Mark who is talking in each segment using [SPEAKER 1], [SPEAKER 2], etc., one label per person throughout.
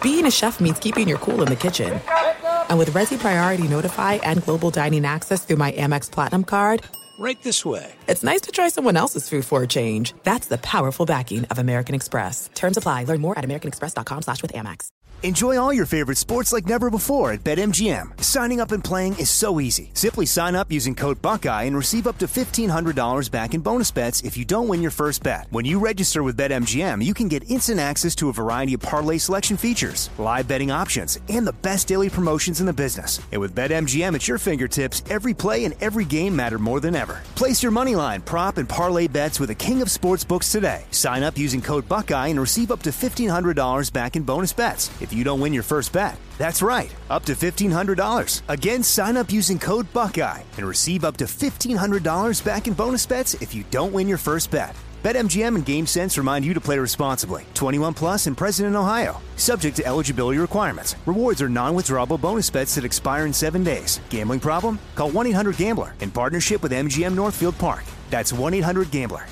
[SPEAKER 1] being a chef means keeping your cool in the kitchen. And with Resi Priority Notify and Global Dining Access through my Amex Platinum card,
[SPEAKER 2] right this way.
[SPEAKER 1] It's nice to try someone else's food for a change. That's the powerful backing of American Express. Terms apply. Learn more at americanexpress.com/withAmex.
[SPEAKER 3] Enjoy all your favorite sports like never before at BetMGM. Signing up and playing is so easy. Simply sign up using code Buckeye and receive up to $1,500 back in bonus bets if you don't win your first bet. When you register with BetMGM, you can get instant access to a variety of parlay selection features, live betting options, and the best daily promotions in the business. And with BetMGM at your fingertips, every play and every game matter more than ever. Place your moneyline, prop, and parlay bets with the king of sportsbooks today. Sign up using code Buckeye and receive up to $1,500 back in bonus bets if you don't win your first bet. That's right, up to $1,500. Again, sign up using code Buckeye and receive up to $1,500 back in bonus bets if you don't win your first bet. BetMGM and GameSense remind you to play responsibly. 21 plus and present in Ohio. Subject to eligibility requirements. Rewards are non-withdrawable bonus bets that expire in 7 days. Gambling problem? Call 1-800-GAMBLER in partnership with MGM Northfield Park. That's 1-800-GAMBLER.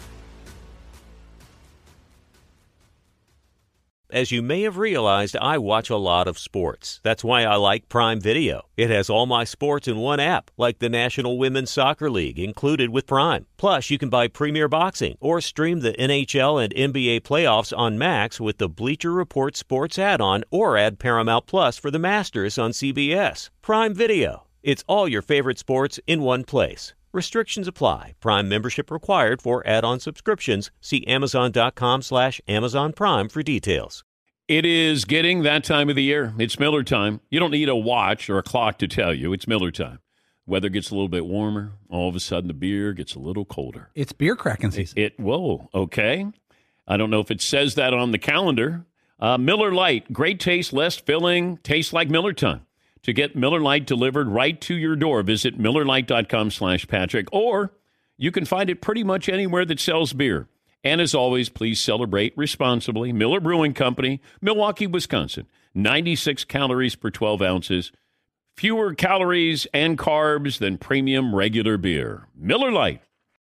[SPEAKER 4] As you may have realized, I watch a lot of sports. That's why I like Prime Video. It has all my sports in one app, like the National Women's Soccer League, included with Prime. Plus, you can buy Premier Boxing or stream the NHL and NBA playoffs on Max with the Bleacher Report Sports add-on, or add Paramount Plus for the Masters on CBS. Prime Video. It's all your favorite sports in one place. Restrictions apply. Prime membership required for add-on subscriptions. See Amazon.com/Amazon Prime for details.
[SPEAKER 5] It is getting that time of the year. It's Miller time. You don't need a watch or a clock to tell you. It's Miller time. Weather gets a little bit warmer. All of a sudden, the beer gets a little colder.
[SPEAKER 6] It's beer cracking season.
[SPEAKER 5] Whoa, okay. I don't know if it says that on the calendar. Miller Lite, great taste, less filling, tastes like Miller time. To get Miller Lite delivered right to your door, visit MillerLite.com/Patrick, or you can find it pretty much anywhere that sells beer. And as always, please celebrate responsibly. Miller Brewing Company, Milwaukee, Wisconsin. 96 calories per 12 ounces. Fewer calories and carbs than premium regular beer. Miller Lite.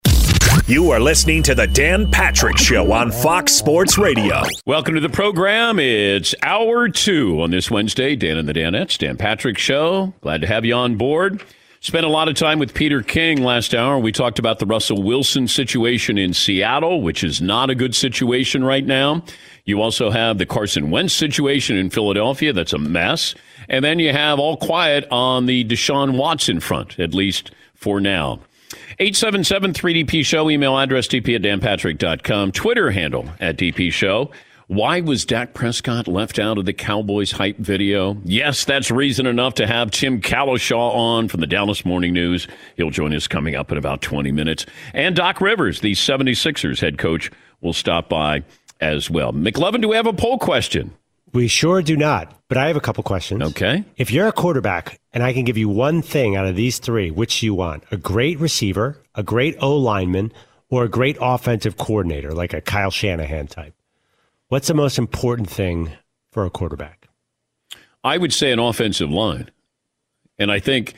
[SPEAKER 7] You are listening to the Dan Patrick Show on Fox Sports Radio.
[SPEAKER 5] Welcome to the program. It's hour 2 on this Wednesday. Dan and the Danettes, Dan Patrick Show. Glad to have you on board. Spent a lot of time with Peter King last hour. We talked about the Russell Wilson situation in Seattle, which is not a good situation right now. You also have the Carson Wentz situation in Philadelphia. That's a mess. And then you have all quiet on the Deshaun Watson front, at least for now. 877-3DP-SHOW, email address dp@danpatrick.com, Twitter handle @DP-SHOW. Why was Dak Prescott left out of the Cowboys hype video? Yes, that's reason enough to have Tim Cowlishaw on from the Dallas Morning News. He'll join us coming up in about 20 minutes. And Doc Rivers, the 76ers head coach, will stop by as well. McLovin, do we have a poll question?
[SPEAKER 8] We sure do not, but I have a couple questions.
[SPEAKER 5] Okay.
[SPEAKER 8] If you're a quarterback and I can give you one thing out of these three, which do you want? A great receiver, a great O-lineman, or a great offensive coordinator, like a Kyle Shanahan type? What's the most important thing for a quarterback?
[SPEAKER 5] I would say an offensive line. And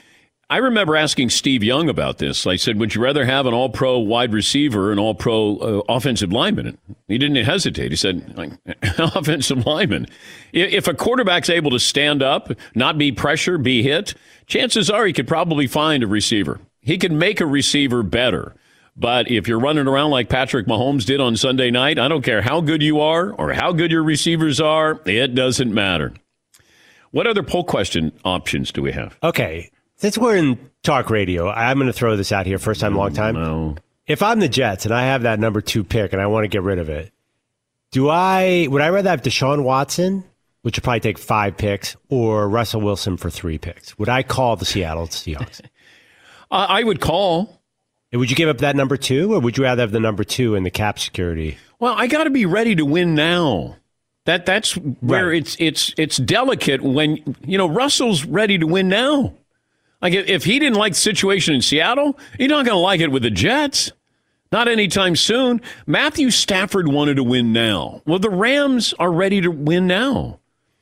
[SPEAKER 5] I remember asking Steve Young about this. I said, would you rather have an all-pro wide receiver, an all-pro offensive lineman? He didn't hesitate. He said, offensive lineman. If a quarterback's able to stand up, not be pressured, be hit, chances are he could probably find a receiver. He could make a receiver better. But if you're running around like Patrick Mahomes did on Sunday night, I don't care how good you are or how good your receivers are, it doesn't matter. What other poll question options do we have?
[SPEAKER 8] Okay. Since we're in talk radio, I'm going to throw this out here. First time, long time.
[SPEAKER 5] No.
[SPEAKER 8] If I'm the Jets and I have that number 2 pick and I want to get rid of it, would I rather have Deshaun Watson, which would probably take 5 picks, or Russell Wilson for 3 picks? Would I call the Seattle Seahawks?
[SPEAKER 5] I would call.
[SPEAKER 8] And would you give up that number 2, or would you rather have the number 2 in the cap security?
[SPEAKER 5] Well, I got to be ready to win now. That's where
[SPEAKER 8] Right.
[SPEAKER 5] it's delicate when, Russell's ready to win now. Like, if he didn't like the situation in Seattle, he's not going to like it with the Jets. Not anytime soon. Matthew Stafford wanted to win now. Well, the Rams are ready to win now.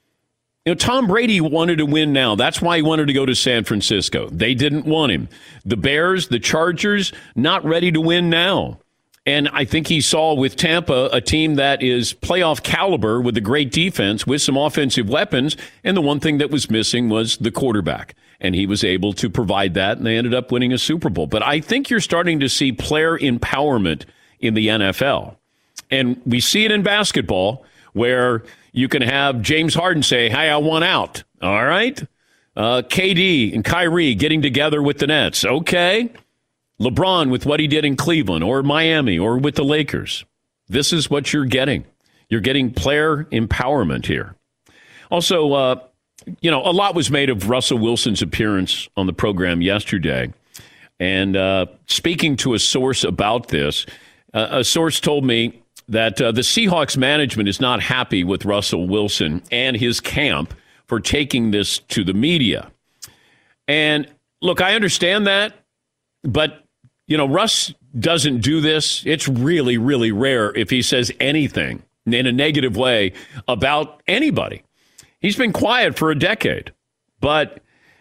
[SPEAKER 5] Tom Brady wanted to win now. That's why he wanted to go to San Francisco. They didn't want him. The Bears, the Chargers, not ready to win now. And I think he saw with Tampa a team that is playoff caliber with a great defense, with some offensive weapons. And the one thing that was missing was the quarterback. And he was able to provide that, and they ended up winning a Super Bowl. But I think you're starting to see player empowerment in the NFL. And we see it in basketball, where you can have James Harden say, hey, I want out. All right. KD and Kyrie getting together with the Nets. Okay. LeBron with what he did in Cleveland or Miami or with the Lakers. This is what you're getting. You're getting player empowerment here. Also, a lot was made of Russell Wilson's appearance on the program yesterday. And speaking to a source about this, a source told me that the Seahawks management is not happy with Russell Wilson and his camp for taking this to the media. And look, I understand that, but Russ doesn't do this. It's really, really rare if he says anything in a negative way about anybody. He's been quiet for a decade. But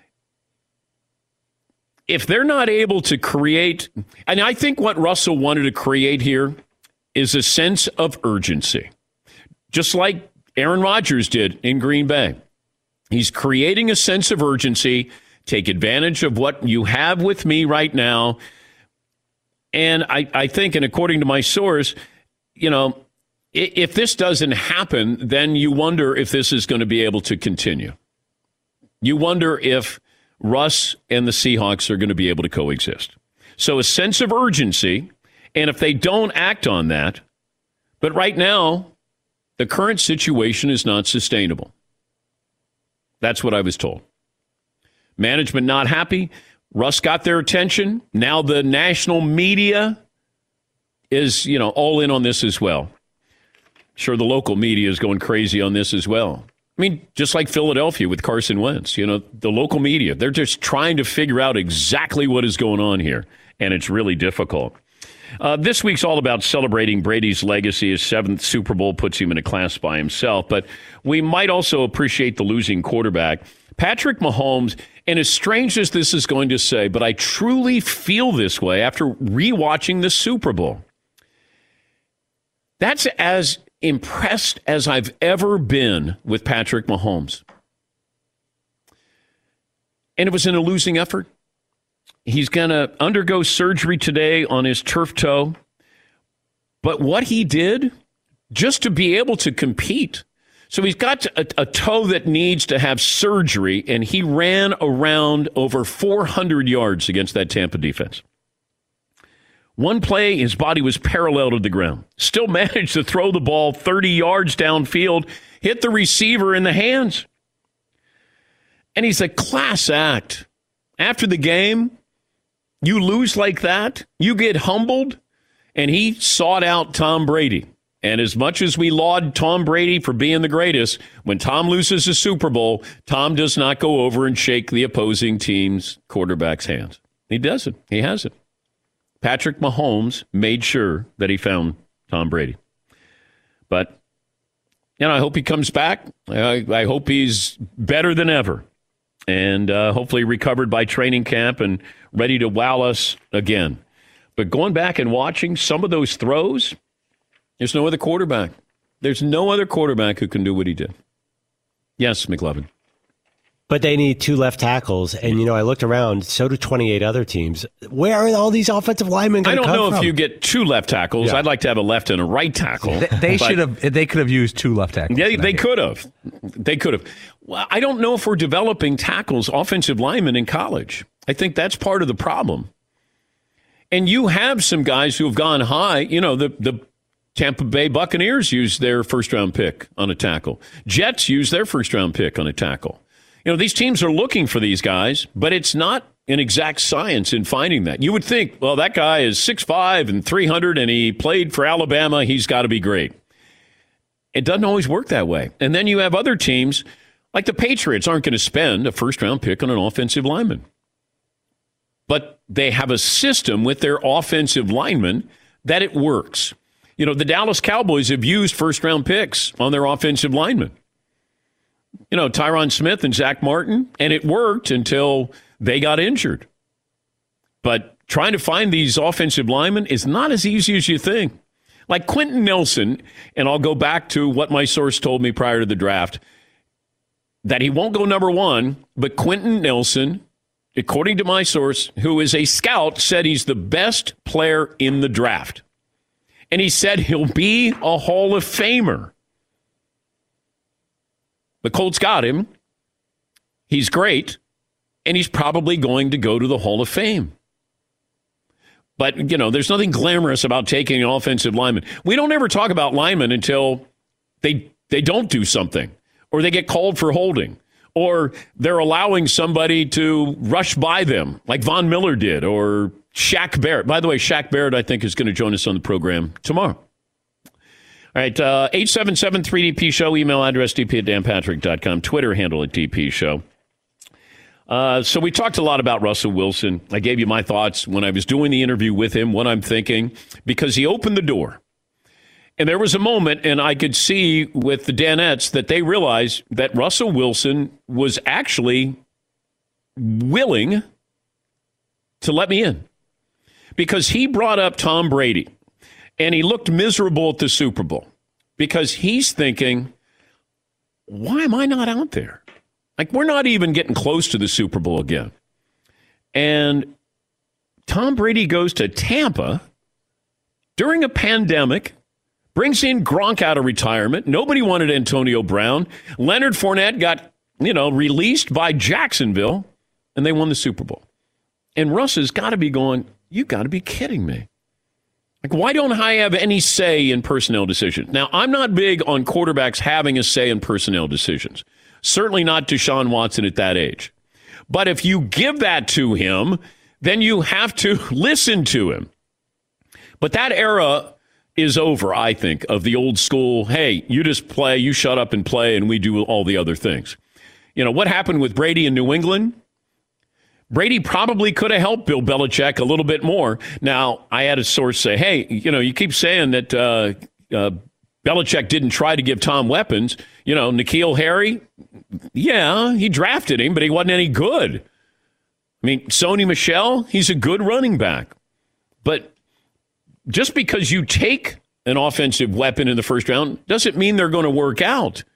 [SPEAKER 5] if they're not able to create, and I think what Russell wanted to create here is a sense of urgency, just like Aaron Rodgers did in Green Bay. He's creating a sense of urgency. Take advantage of what you have with me right now. And I think, and according to my source, if this doesn't happen, then you wonder if this is going to be able to continue. You wonder if Russ and the Seahawks are going to be able to coexist. So a sense of urgency, and if they don't act on that, but right now, the current situation is not sustainable. That's what I was told. Management not happy. Russ got their attention. Now the national media is, all in on this as well. Sure, the local media is going crazy on this as well. I mean, just like Philadelphia with Carson Wentz, the local media, they're just trying to figure out exactly what is going on here, and it's really difficult. This week's all about celebrating Brady's legacy. His 7th Super Bowl puts him in a class by himself, but we might also appreciate the losing quarterback. Patrick Mahomes, and as strange as this is going to say, but I truly feel this way after rewatching the Super Bowl. That's as impressed as I've ever been with Patrick Mahomes. And it was in a losing effort. He's going to undergo surgery today on his turf toe. But what he did, just to be able to compete. So he's got a toe that needs to have surgery, and he ran around over 400 yards against that Tampa defense. One play, his body was parallel to the ground. Still managed to throw the ball 30 yards downfield, hit the receiver in the hands. And he's a class act. After the game, you lose like that, you get humbled, and he sought out Tom Brady. And as much as we laud Tom Brady for being the greatest, when Tom loses a Super Bowl, Tom does not go over and shake the opposing team's quarterback's hands. He doesn't. He hasn't. Patrick Mahomes made sure that he found Tom Brady. But, I hope he comes back. I hope he's better than ever. And hopefully recovered by training camp and ready to wow us again. But going back and watching some of those throws, there's no other quarterback. There's no other quarterback who can do what he did. Yes, McLovin.
[SPEAKER 8] But they need 2 left tackles. And, I looked around, so do 28 other teams. Where are all these offensive linemen going to come from?
[SPEAKER 5] I don't know if you get 2 left tackles. Yeah. I'd like to have a left and a right tackle.
[SPEAKER 2] They could have used 2 left tackles.
[SPEAKER 5] Yeah, they could have. They could have. Well, I don't know if we're developing tackles, offensive linemen in college. I think that's part of the problem. And you have some guys who have gone high. The Tampa Bay Buccaneers used their first-round pick on a tackle. Jets used their first-round pick on a tackle. These teams are looking for these guys, but it's not an exact science in finding that. You would think, well, that guy is 6'5" and 300, and he played for Alabama. He's got to be great. It doesn't always work that way. And then you have other teams, like the Patriots, aren't going to spend a first-round pick on an offensive lineman. But they have a system with their offensive linemen that it works. The Dallas Cowboys have used first-round picks on their offensive linemen. Tyron Smith and Zach Martin, and it worked until they got injured. But trying to find these offensive linemen is not as easy as you think. Like Quentin Nelson, and I'll go back to what my source told me prior to the draft, that he won't go number one, but Quentin Nelson, according to my source, who is a scout, said he's the best player in the draft. And he said he'll be a Hall of Famer. The Colts got him. He's great. And he's probably going to go to the Hall of Fame. But, there's nothing glamorous about taking an offensive lineman. We don't ever talk about linemen until they don't do something, or they get called for holding, or they're allowing somebody to rush by them, like Von Miller did, or Shaq Barrett. By the way, Shaq Barrett, I think, is going to join us on the program tomorrow. All right, 877-3DP Show, email address dp@danpatrick.com, Twitter handle at DP Show. So we talked a lot about Russell Wilson. I gave you my thoughts when I was doing the interview with him, what I'm thinking, because he opened the door. And there was a moment, and I could see with the Danettes that they realized that Russell Wilson was actually willing to let me in. Because he brought up Tom Brady, and he looked miserable at the Super Bowl. Because he's thinking, why am I not out there? Like, we're not even getting close to the Super Bowl again. And Tom Brady goes to Tampa during a pandemic, brings in Gronk out of retirement. Nobody wanted Antonio Brown. Leonard Fournette got, released by Jacksonville, and they won the Super Bowl. And Russ has got to be going, you got to be kidding me. Like, why don't I have any say in personnel decisions? Now, I'm not big on quarterbacks having a say in personnel decisions. Certainly not Deshaun Watson at that age. But if you give that to him, then you have to listen to him. But that era is over, I think, of the old school, hey, you just play, you shut up and play, and we do all the other things. What happened with Brady in New England? Brady probably could have helped Bill Belichick a little bit more. Now, I had a source say, hey, you keep saying that Belichick didn't try to give Tom weapons. N'Keal Harry, yeah, he drafted him, but he wasn't any good. I mean, Sony Michel, he's a good running back. But just because you take an offensive weapon in the first round doesn't mean they're going to work out.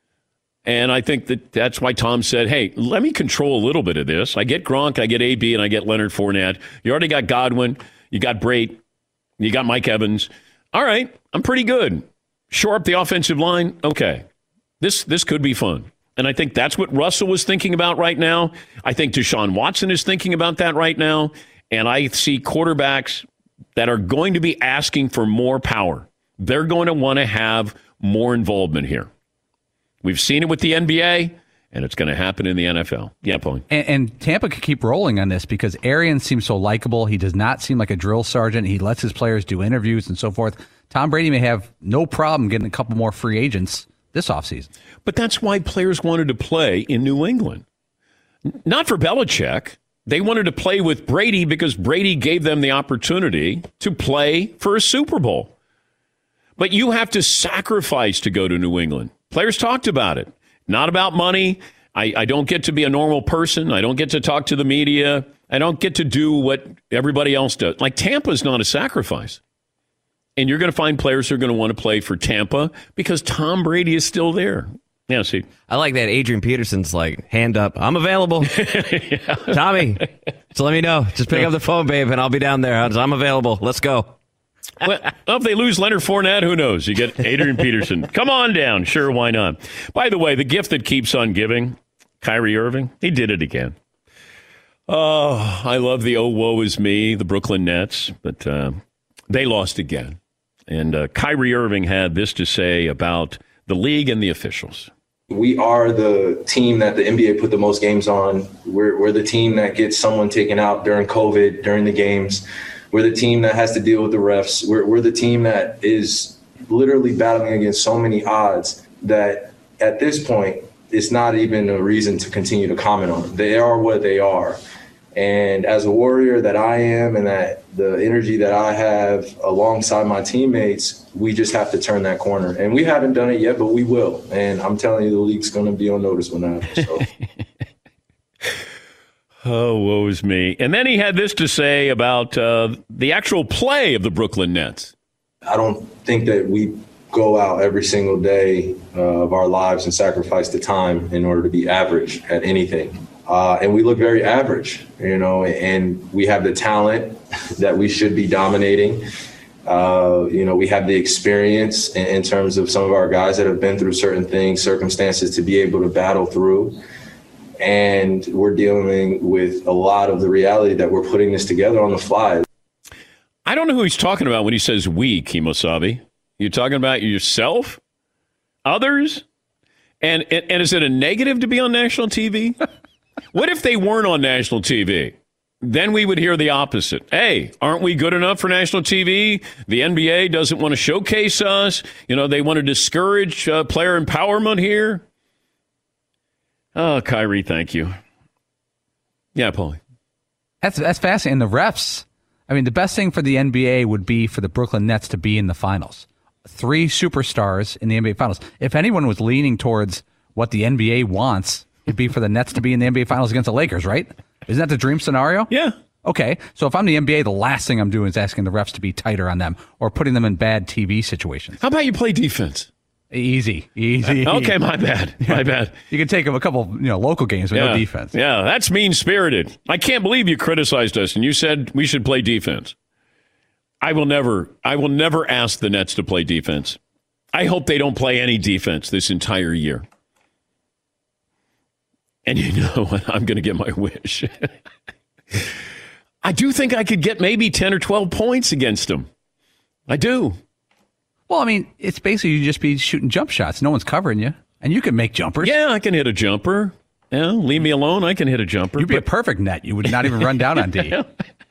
[SPEAKER 5] And I think that's why Tom said, hey, let me control a little bit of this. I get Gronk, I get AB, and I get Leonard Fournette. You already got Godwin, you got Brate, you got Mike Evans. All right, I'm pretty good. Shore up the offensive line. Okay, this could be fun. And I think that's what Russell was thinking about right now. I think Deshaun Watson is thinking about that right now. And I see quarterbacks that are going to be asking for more power. They're going to want to have more involvement here. We've seen it with the NBA, and it's going to happen in the NFL. Yeah, Paul.
[SPEAKER 2] And Tampa could keep rolling on this because Arians seems so likable. He does not seem like a drill sergeant. He lets his players do interviews and so forth. Tom Brady may have no problem getting a couple more free agents this offseason.
[SPEAKER 5] But that's why players wanted to play in New England. Not for Belichick. They wanted to play with Brady because Brady gave them the opportunity to play for a Super Bowl. But you have to sacrifice to go to New England. Players talked about it. Not about money. I don't get to be a normal person. I don't get to talk to the media. I don't get to do what everybody else does. Like, Tampa's not a sacrifice. And you're going to find players who are going to want to play for Tampa because Tom Brady is still there. Yeah, see.
[SPEAKER 6] I like that Adrian Peterson's like, hand up. I'm available. Yeah. Tommy, so let me know. Just pick up the phone, babe, and I'll be down there. I'm available. Let's go.
[SPEAKER 5] Well, if they lose Leonard Fournette, who knows? You get Adrian Peterson. Come on down. Sure, why not? By the way, the gift that keeps on giving, Kyrie Irving, he did it again. Oh, I love the woe is me, the Brooklyn Nets, but they lost again. And Kyrie Irving had this to say about the league and the officials.
[SPEAKER 9] We are the team that the NBA put the most games on. We're the team that gets someone taken out during COVID, during the games. We're the team that has to deal with the refs. We're the team that is literally battling against so many odds that at this point, it's not even a reason to continue to comment on them. They are what they are. And as a warrior that I am and that the energy that I have alongside my teammates, we just have to turn that corner. And we haven't done it yet, but we will. And I'm telling you, the league's going to be on notice when that happens. So.
[SPEAKER 5] Oh, woe is me. And then he had this to say about the actual play of the Brooklyn Nets.
[SPEAKER 9] I don't think that we go out every single day of our lives and sacrifice the time in order to be average at anything. And we look very average, and we have the talent that we should be dominating. We have the experience in terms of some of our guys that have been through certain things, circumstances to be able to battle through. And we're dealing with a lot of the reality that we're putting this together on the fly.
[SPEAKER 5] I don't know who he's talking about when he says we, Kemosabe. You talking about yourself? Others? And is it a negative to be on national TV? What if they weren't on national TV? Then we would hear the opposite. Hey, aren't we good enough for national TV? The NBA doesn't want to showcase us. They want to discourage player empowerment here. Oh, Kyrie, thank you. Yeah, Paulie.
[SPEAKER 2] That's fascinating. And the refs, the best thing for the NBA would be for the Brooklyn Nets to be in the finals. 3 superstars in the NBA finals. If anyone was leaning towards what the NBA wants, it'd be for the Nets to be in the NBA finals against the Lakers, right? Isn't that the dream scenario?
[SPEAKER 5] Yeah.
[SPEAKER 2] Okay. So if I'm the NBA, the last thing I'm doing is asking the refs to be tighter on them or putting them in bad TV situations.
[SPEAKER 5] How about you play defense?
[SPEAKER 2] Easy.
[SPEAKER 5] Okay, my bad.
[SPEAKER 2] You can take a couple, local games with no defense.
[SPEAKER 5] Yeah, that's mean-spirited. I can't believe you criticized us and you said we should play defense. I will never ask the Nets to play defense. I hope they don't play any defense this entire year. And you know what? I'm going to get my wish. I do think I could get maybe 10 or 12 points against them. I do.
[SPEAKER 2] Well, it's basically you just be shooting jump shots. No one's covering you. And you can make jumpers.
[SPEAKER 5] Yeah, I can hit a jumper. Yeah, leave me alone. I can hit a jumper.
[SPEAKER 2] You'd be a perfect net. You would not even run down on D.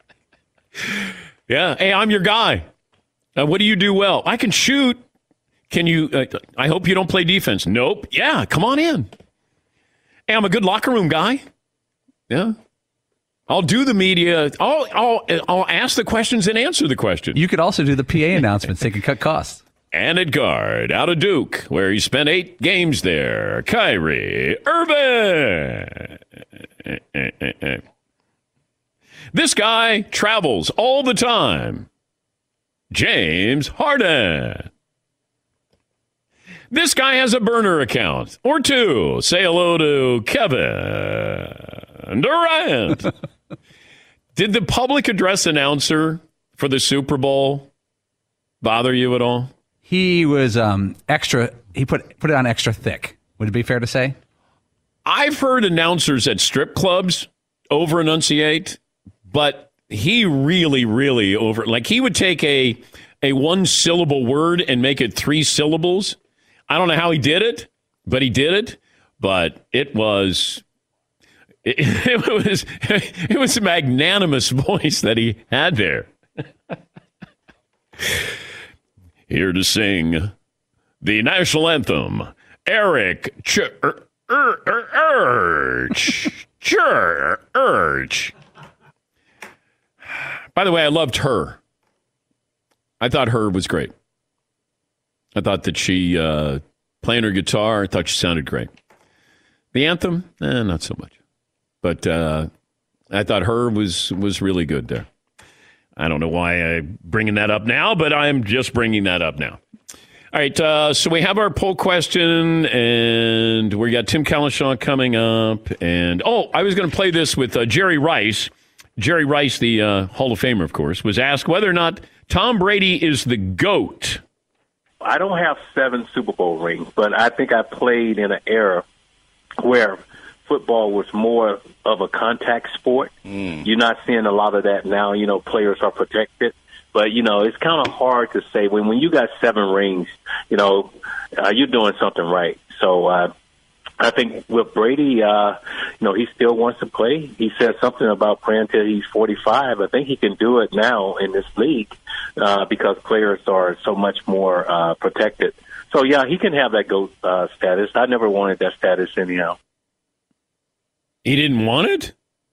[SPEAKER 5] Yeah. Hey, I'm your guy. What do you do well? I can shoot. Can you? I hope you don't play defense. Nope. Yeah, come on in. Hey, I'm a good locker room guy. Yeah. I'll do the media. I'll ask the questions and answer the questions.
[SPEAKER 2] You could also do the PA announcements. They can cut costs.
[SPEAKER 5] And at guard, out of Duke, where he spent 8 games there, Kyrie Irving. This guy travels all the time. James Harden. This guy has a burner account or 2. Say hello to Kevin Durant. Did the public address announcer for the Super Bowl bother you at all?
[SPEAKER 2] He was extra. He put it on extra thick. Would it be fair to say?
[SPEAKER 5] I've heard announcers at strip clubs over enunciate, but he really, really over. Like he would take a 1-syllable word and make it 3 syllables. I don't know how he did it, but he did it. But it was a magnanimous voice that he had there. Here to sing the national anthem, Eric Church. By the way, I loved Her. I thought Her was great. I thought that she, playing her guitar, I thought she sounded great. The anthem, not so much. But I thought Her was really good there. I don't know why I'm bringing that up now, but I'm just bringing that up now. All right, so we have our poll question, and we got Tim Kalashaw coming up. And, I was going to play this with Jerry Rice. Jerry Rice, the Hall of Famer, of course, was asked whether or not Tom Brady is the GOAT.
[SPEAKER 10] I don't have 7 Super Bowl rings, but I think I played in an era where football was more of a contact sport. You're not seeing a lot of that now. Players are protected. But, it's kind of hard to say. When you got 7 rings, you're doing something right. So I think with Brady, he still wants to play. He said something about playing till he's 45. I think he can do it now in this league because players are so much more protected. So, yeah, he can have that GOAT status. I never wanted that status anyhow.
[SPEAKER 5] He didn't want it?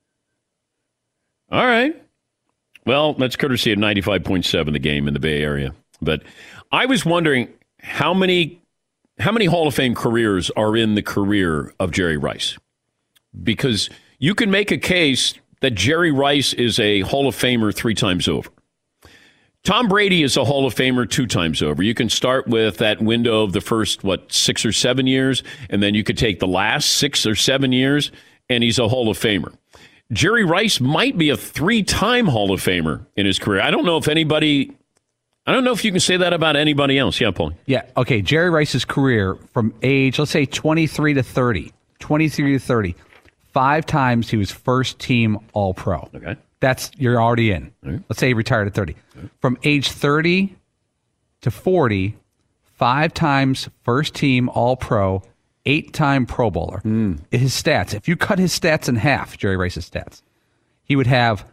[SPEAKER 5] All right. Well, that's courtesy of 95.7, the game in the Bay Area. But I was wondering how many Hall of Fame careers are in the career of Jerry Rice? Because you can make a case that Jerry Rice is a Hall of Famer 3 times over. Tom Brady is a Hall of Famer 2 times over. You can start with that window of the first, 6 or 7 years, and then you could take the last 6 or 7 years, and he's a Hall of Famer. Jerry Rice might be a 3-time Hall of Famer in his career. I don't know if you can say that about anybody else. Yeah, Paul.
[SPEAKER 2] Yeah, okay. Jerry Rice's career from age, let's say 23 to 30, 5 times he was first team All-Pro.
[SPEAKER 5] Okay.
[SPEAKER 2] You're already in.
[SPEAKER 5] Right.
[SPEAKER 2] Let's say he retired at 30. Right. From age 30 to 40, 5 times first team All-Pro, 8-time Pro Bowler. His stats, if you cut his stats in half, Jerry Rice's stats, he would have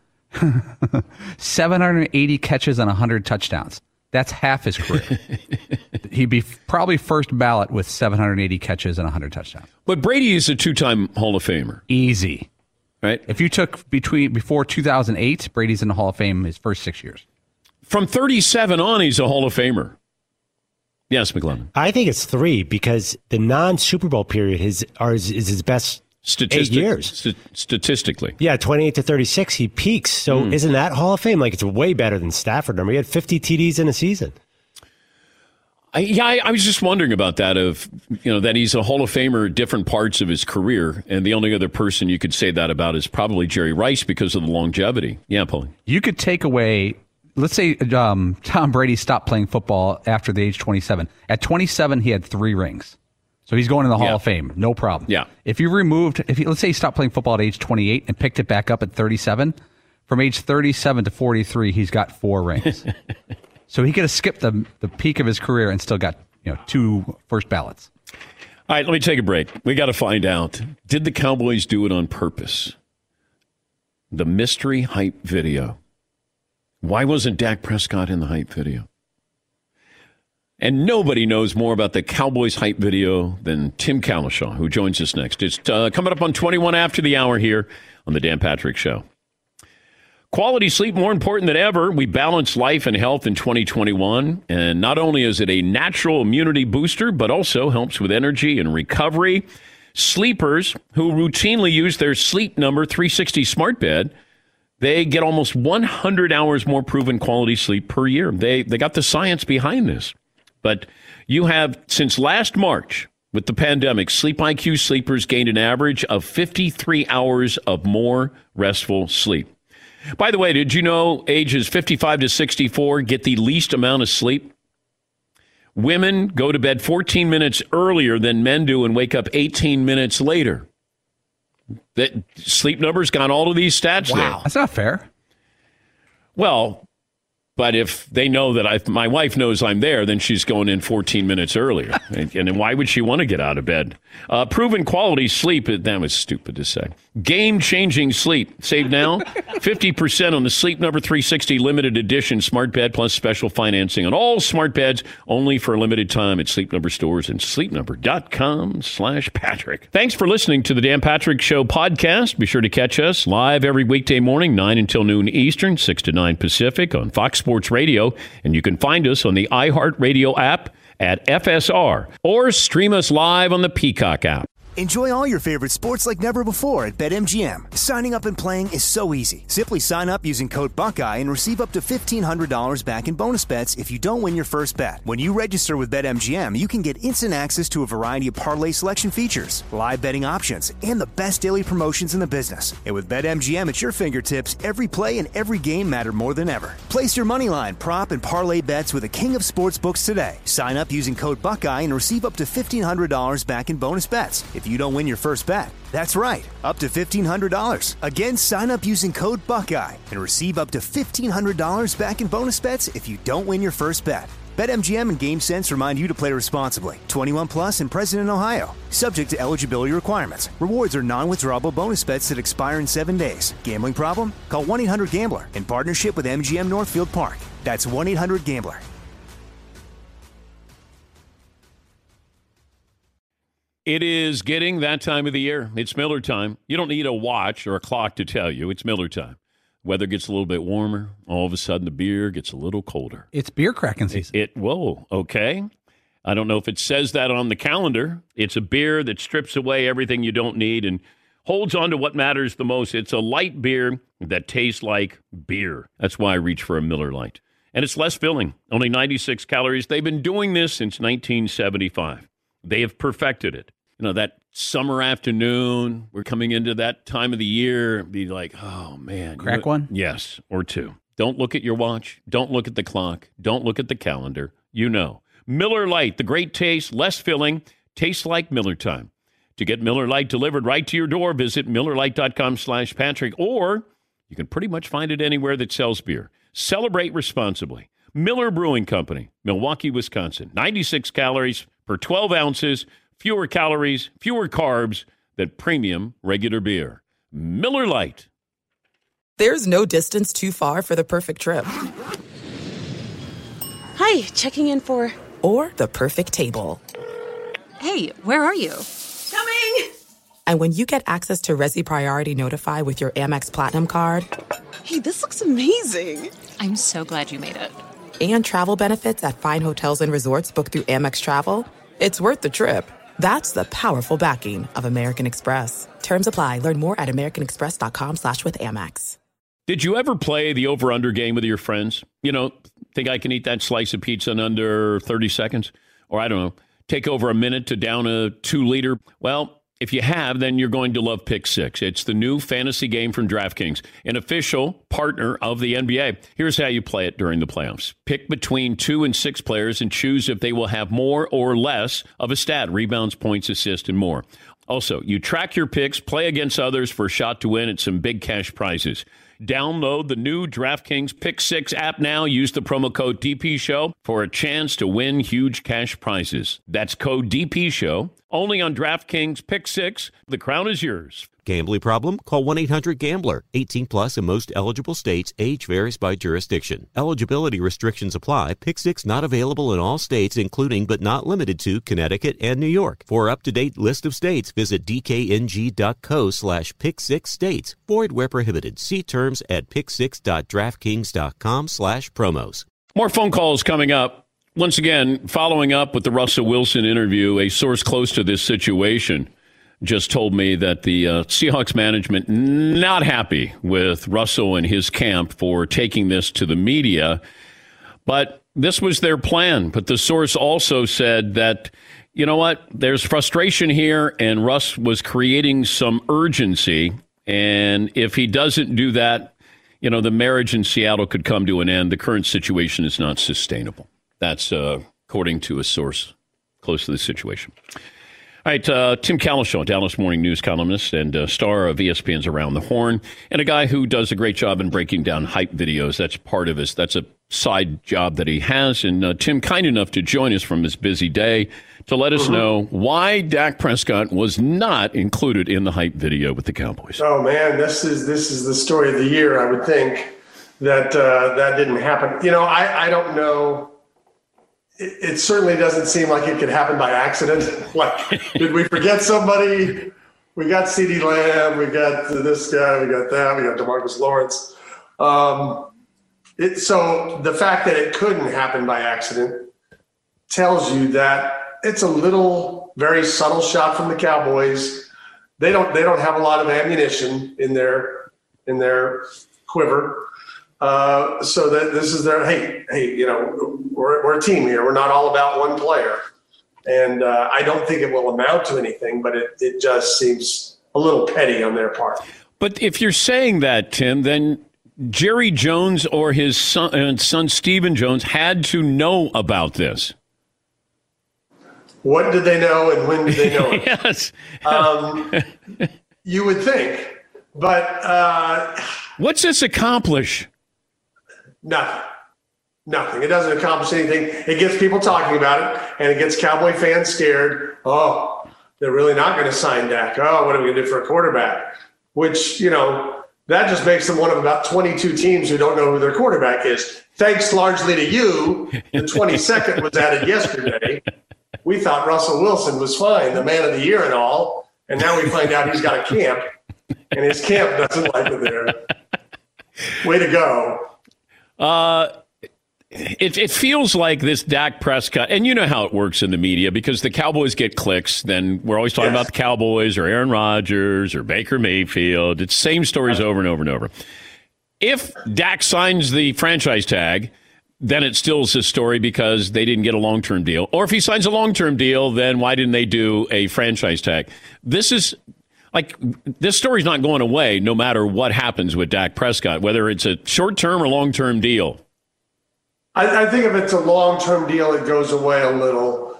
[SPEAKER 2] 780 catches and 100 touchdowns. That's half his career. He'd be probably first ballot with 780 catches and 100 touchdowns.
[SPEAKER 5] But Brady is a 2-time Hall of Famer.
[SPEAKER 2] Easy.
[SPEAKER 5] Right?
[SPEAKER 2] If you took before 2008, Brady's in the Hall of Fame his first 6 years.
[SPEAKER 5] From 37 on, he's a Hall of Famer. Yes, McLennan.
[SPEAKER 8] I think it's 3 because the non-Super Bowl period is his best 8 years.
[SPEAKER 5] Statistically.
[SPEAKER 8] Yeah, 28 to 36, he peaks. So isn't that Hall of Fame? Like, it's way better than Stafford. Remember, he had 50 TDs in a season.
[SPEAKER 5] I was just wondering about that, that he's a Hall of Famer at different parts of his career, and the only other person you could say that about is probably Jerry Rice because of the longevity. Yeah, Paulie.
[SPEAKER 2] You could take away, let's say Tom Brady stopped playing football after the age 27. At 27, he had 3 rings. So he's going in the Hall of Fame, no problem.
[SPEAKER 5] Yeah.
[SPEAKER 2] Let's say he stopped playing football at age 28 and picked it back up at 37, from age 37 to 43, he's got 4 rings. So he could have skipped the peak of his career and still got 2 first ballots.
[SPEAKER 5] All right, let me take a break. We got to find out, did the Cowboys do it on purpose? The mystery hype video. Why wasn't Dak Prescott in the hype video? And nobody knows more about the Cowboys hype video than Tim Calishaw, who joins us next. It's coming up on 21 after the hour here on the Dan Patrick Show. Quality sleep more important than ever. We balance life and health in 2021. And not only is it a natural immunity booster, but also helps with energy and recovery. Sleepers who routinely use their Sleep Number 360 smart bed, they get almost 100 hours more proven quality sleep per year. They got the science behind this. But you have, since last March, with the pandemic, Sleep IQ sleepers gained an average of 53 hours of more restful sleep. By the way, did you know ages 55 to 64 get the least amount of sleep? Women go to bed 14 minutes earlier than men do and wake up 18 minutes later. That Sleep Number's got all of these stats there.
[SPEAKER 2] Wow, that's not fair.
[SPEAKER 5] Well, but if they know that my wife knows I'm there, then she's going in 14 minutes earlier. And then why would she want to get out of bed? Proven quality sleep, that was stupid to say. Game-changing sleep. Save now 50% on the Sleep Number 360 limited edition smart bed plus special financing on all smart beds only for a limited time at Sleep Number stores and sleepnumber.com/Patrick. Thanks for listening to the Dan Patrick Show podcast. Be sure to catch us live every weekday morning, 9 until noon Eastern, 6 to 9 Pacific on Fox Sports Radio. And you can find us on the iHeartRadio app at FSR or stream us live on the Peacock app.
[SPEAKER 3] Enjoy all your favorite sports like never before at BetMGM. Signing up and playing is so easy. Simply sign up using code Buckeye and receive up to $1,500 back in bonus bets if you don't win your first bet. When you register with BetMGM, you can get instant access to a variety of parlay selection features, live betting options, and the best daily promotions in the business. And with BetMGM at your fingertips, every play and every game matter more than ever. Place your moneyline, prop, and parlay bets with the king of sportsbooks today. Sign up using code Buckeye and receive up to $1,500 back in bonus bets if you don't win your first bet. That's right, up to $1,500. Again, sign up using code Buckeye and receive up to $1,500 back in bonus bets if you don't win your first bet. BetMGM and GameSense remind you to play responsibly. 21 plus and present in Ohio. Subject to eligibility requirements. Rewards are non-withdrawable bonus bets that expire in 7 days. Gambling problem? Call 1-800-GAMBLER in partnership with MGM Northfield Park. That's 1-800-GAMBLER.
[SPEAKER 5] It is getting that time of the year. It's Miller time. You don't need a watch or a clock to tell you. It's Miller time. Weather gets a little bit warmer. All of a sudden, the beer gets a little colder.
[SPEAKER 2] It's beer cracking season.
[SPEAKER 5] Whoa, okay. I don't know if it says that on the calendar. It's a beer that strips away everything you don't need and holds on to what matters the most. It's a light beer that tastes like beer. That's why I reach for a Miller Lite. And it's less filling, only 96 calories. They've been doing this since 1975. They have perfected it. You know, that summer afternoon, we're coming into that time of the year, be like, oh, man.
[SPEAKER 2] Crack one?
[SPEAKER 5] Yes, or two. Don't look at your watch. Don't look at the clock. Don't look at the calendar. You know. Miller Lite, the great taste, less filling, tastes like Miller time. To get Miller Lite delivered right to your door, visit MillerLite.com/Patrick, or you can pretty much find it anywhere that sells beer. Celebrate responsibly. Miller Brewing Company, Milwaukee, Wisconsin. 96 calories per 12 ounces. Fewer calories, fewer carbs than premium regular beer. Miller Lite.
[SPEAKER 1] There's no distance too far for the perfect trip.
[SPEAKER 11] Hi, checking in for...
[SPEAKER 1] Or the perfect table.
[SPEAKER 11] Hey, where are you?
[SPEAKER 1] Coming! And when you get access to Resi Priority Notify with your Amex Platinum card...
[SPEAKER 11] Hey, this looks amazing. I'm so glad you made it.
[SPEAKER 1] And travel benefits at fine hotels and resorts booked through Amex Travel, it's worth the trip. That's the powerful backing of American Express. Terms apply. Learn more at americanexpress.com/withAmex.
[SPEAKER 5] Did you ever play the over-under game with your friends? You know, think I can eat that slice of pizza in under 30 seconds? Or I don't know, take over a minute to down a 2-liter? Well, if you have, then you're going to love Pick Six. It's the new fantasy game from DraftKings, an official partner of the NBA. Here's how you play it during the playoffs. Pick between 2 and 6 players and choose if they will have more or less of a stat, rebounds, points, assists, and more. Also, you track your picks, play against others for a shot to win and some big cash prizes. Download the new DraftKings Pick 6 app now. Use the promo code DPSHOW for a chance to win huge cash prizes. That's code DPSHOW. Only on DraftKings Pick 6. The crown is yours.
[SPEAKER 12] Gambling problem? Call 1-800-GAMBLER. 18 plus in most eligible states. Age varies by jurisdiction. Eligibility restrictions apply. Pick 6 not available in all states, including but not limited to Connecticut and New York. For up-to-date list of states, visit dkng.co/pick6states. Void where prohibited. See terms at pick6.draftkings.com/promos.
[SPEAKER 5] More phone calls coming up. Once again, following up with the Russell Wilson interview, a source close to this situation just told me that the Seahawks management not happy with Russell and his camp for taking this to the media. But this was their plan. But the source also said that, you know what, there's frustration here, and Russ was creating some urgency. And if he doesn't do that, you know, the marriage in Seattle could come to an end. The current situation is not sustainable. That's according to a source close to the situation. All right, Tim Calishaw, Dallas Morning News columnist and star of ESPN's Around the Horn, and a guy who does a great job in breaking down hype videos. That's part of his. That's a side job that he has. And Tim, kind enough to join us from his busy day to let us know why Dak Prescott was not included in the hype video with the Cowboys.
[SPEAKER 13] Oh man, this is the story of the year. I would think that that didn't happen. You know, I don't know. It certainly doesn't seem like it could happen by accident. Like, did we forget somebody? We got CeeDee Lamb. We got this guy. We got that. We got DeMarcus Lawrence. So the fact that it couldn't happen by accident tells you that it's a little, very subtle shot from the Cowboys. They don't have a lot of ammunition in their quiver. So that this is their, hey, you know, we're a team here. We're not all about one player. And I don't think it will amount to anything, but it just seems a little petty on their part.
[SPEAKER 5] But if you're saying that, Tim, then Jerry Jones or his son Stephen Jones had to know about this.
[SPEAKER 13] What did they know and when did they know it?
[SPEAKER 5] Yes.
[SPEAKER 13] You would think. But
[SPEAKER 5] what's this accomplish?
[SPEAKER 13] Nothing. It doesn't accomplish anything. It gets people talking about it, and it gets Cowboy fans scared. Oh, they're really not going to sign Dak. Oh, what are we going to do for a quarterback? Which, you know, that just makes them one of about 22 teams who don't know who their quarterback is. Thanks largely to you, the 22nd was added yesterday. We thought Russell Wilson was fine, the man of the year and all, and now we find out he's got a camp, and his camp doesn't like it there. Way to go.
[SPEAKER 5] It feels like this Dak Prescott, and you know how it works in the media, because the Cowboys get clicks, then we're always talking about the Cowboys or Aaron Rodgers or Baker Mayfield. It's same stories over and over and over. If Dak signs the franchise tag, then it still is a story because they didn't get a long-term deal. Or if he signs a long-term deal, then why didn't they do a franchise tag? This story's not going away no matter what happens with Dak Prescott, whether it's a short-term or long-term deal.
[SPEAKER 13] I think if it's a long-term deal, it goes away a little.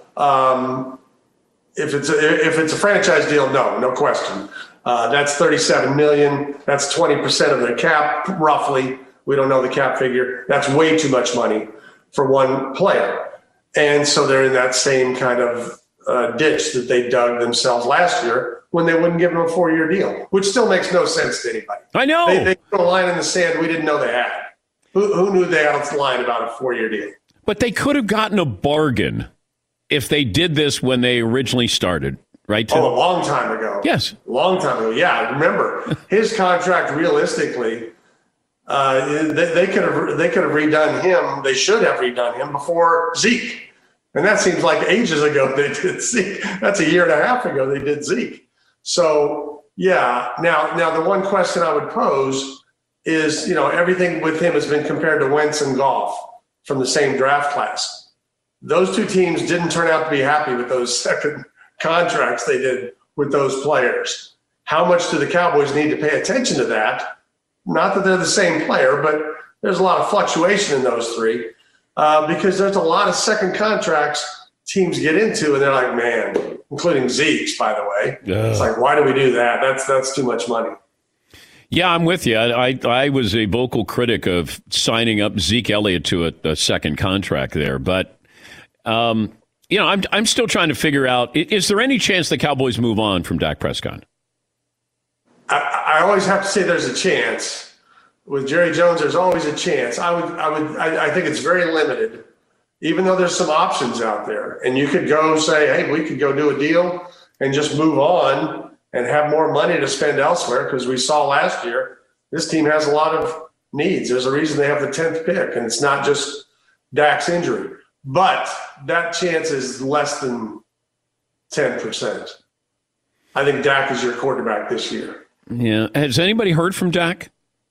[SPEAKER 13] If it's a franchise deal, no question. That's $37 million. That's 20% of the cap, roughly. We don't know the cap figure. That's way too much money for one player. And so they're in that same kind of ditch that they dug themselves last year when they wouldn't give him a 4-year deal, which still makes no sense to anybody.
[SPEAKER 5] I know.
[SPEAKER 13] They put a line in the sand we didn't know they had. Who knew they had a line about a 4-year deal?
[SPEAKER 5] But they could have gotten a bargain if they did this when they originally started, right, Tim?
[SPEAKER 13] Oh, a long time ago.
[SPEAKER 5] Yes.
[SPEAKER 13] A long time ago. Yeah, remember, his contract realistically, they could have redone him. They should have redone him before Zeke. And that seems like ages ago they did Zeke. That's a year and a half ago they did Zeke. So, yeah. Now the one question I would pose is, everything with him has been compared to Wentz and Goff from the same draft class. Those two teams didn't turn out to be happy with those second contracts they did with those players. How much do the Cowboys need to pay attention to that? Not that they're the same player, but there's a lot of fluctuation in those three because there's a lot of second contracts teams get into, and they're like, man, including Zeke's, by the way. Yeah. It's like, why do we do that? That's too much money.
[SPEAKER 5] Yeah, I'm with you. I was a vocal critic of signing up Zeke Elliott to a second contract there. But, I'm still trying to figure out, is there any chance the Cowboys move on from Dak Prescott?
[SPEAKER 13] I always have to say there's a chance. With Jerry Jones, there's always a chance. I think it's very limited, even though there's some options out there. And you could go say, hey, we could go do a deal and just move on and have more money to spend elsewhere, because we saw last year this team has a lot of needs. There's a reason they have the 10th pick, and it's not just Dak's injury. But that chance is less than 10%. I think Dak is your quarterback this year.
[SPEAKER 5] Yeah. Has anybody heard from Dak?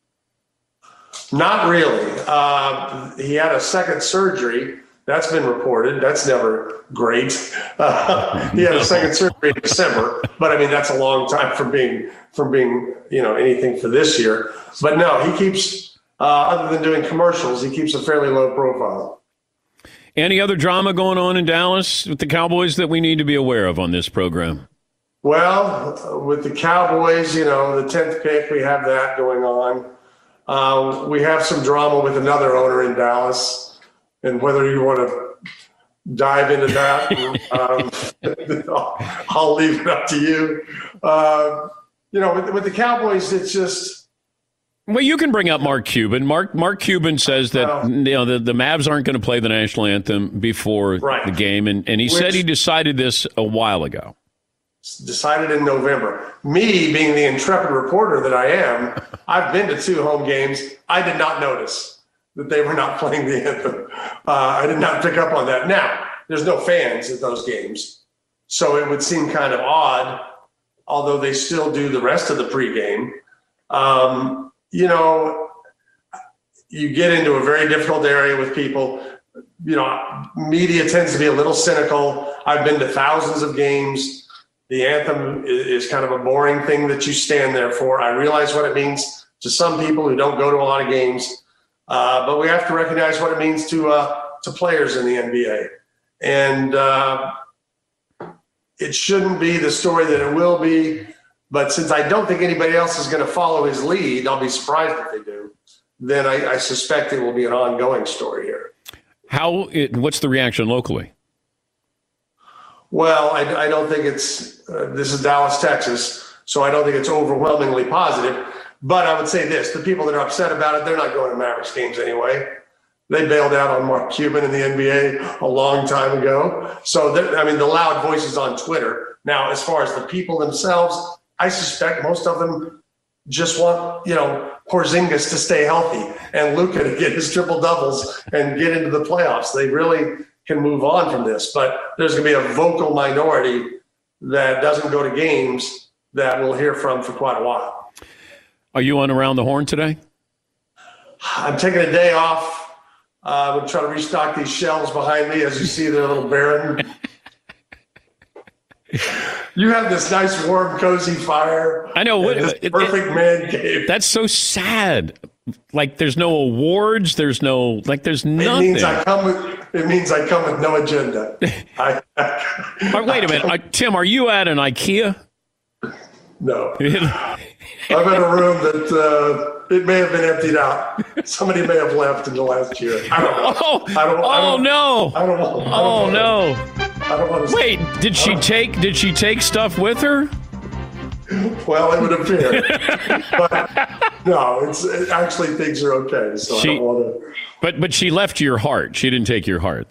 [SPEAKER 13] Not really. He had a second surgery. That's been reported. That's never great. He had a second surgery in December, but I mean, that's a long time from being, anything for this year. But no, he keeps, other than doing commercials, he keeps a fairly low profile.
[SPEAKER 5] Any other drama going on in Dallas with the Cowboys that we need to be aware of on this program?
[SPEAKER 13] Well, with the Cowboys, the 10th pick, we have that going on. We have some drama with another owner in Dallas. And whether you want to dive into that, I'll leave it up to you. With the Cowboys, it's just.
[SPEAKER 5] Well, you can bring up Mark Cuban. Mark Cuban says that the Mavs aren't going to play the national anthem before the game, and he said he decided this a while ago.
[SPEAKER 13] Decided in November. Me, being the intrepid reporter that I am, I've been to 2 home games. I did not notice that they were not playing the anthem. I did not pick up on that. Now, there's no fans at those games, so it would seem kind of odd, although they still do the rest of the pregame. You get into a very difficult area with people. Media tends to be a little cynical. I've been to thousands of games. The anthem is kind of a boring thing that you stand there for. I realize what it means to some people who don't go to a lot of games. But we have to recognize what it means to players in the NBA. And it shouldn't be the story that it will be. But since I don't think anybody else is going to follow his lead, I'll be surprised if they do, then I suspect it will be an ongoing story here.
[SPEAKER 5] What's the reaction locally?
[SPEAKER 13] Well, I don't think it's this is Dallas, Texas, so I don't think it's overwhelmingly positive. But I would say this, the people that are upset about it, they're not going to Mavericks games anyway. They bailed out on Mark Cuban in the NBA a long time ago. So, the loud voices on Twitter. Now, as far as the people themselves, I suspect most of them just want, Porzingis to stay healthy and Luka to get his triple doubles and get into the playoffs. They really can move on from this, but there's going to be a vocal minority that doesn't go to games that we'll hear from for quite a while.
[SPEAKER 5] Are you on Around the Horn today?
[SPEAKER 13] I'm taking a day off. I'm going to try to restock these shelves behind me. As you see, they're a little barren. You have this nice, warm, cozy fire.
[SPEAKER 5] I know.
[SPEAKER 13] Perfect man cave.
[SPEAKER 5] That's so sad. Like, there's no awards. There's nothing.
[SPEAKER 13] It means I come with no agenda.
[SPEAKER 5] Wait a minute. Tim, are you at an IKEA?
[SPEAKER 13] No. I'm in a room that it may have been emptied out. Somebody may have left in the last year. I don't know. I don't want to.
[SPEAKER 5] Wait, did she take stuff with her?
[SPEAKER 13] Well, it would appear. But no, actually things are okay. So I don't want to.
[SPEAKER 5] But she left your heart. She didn't take your heart.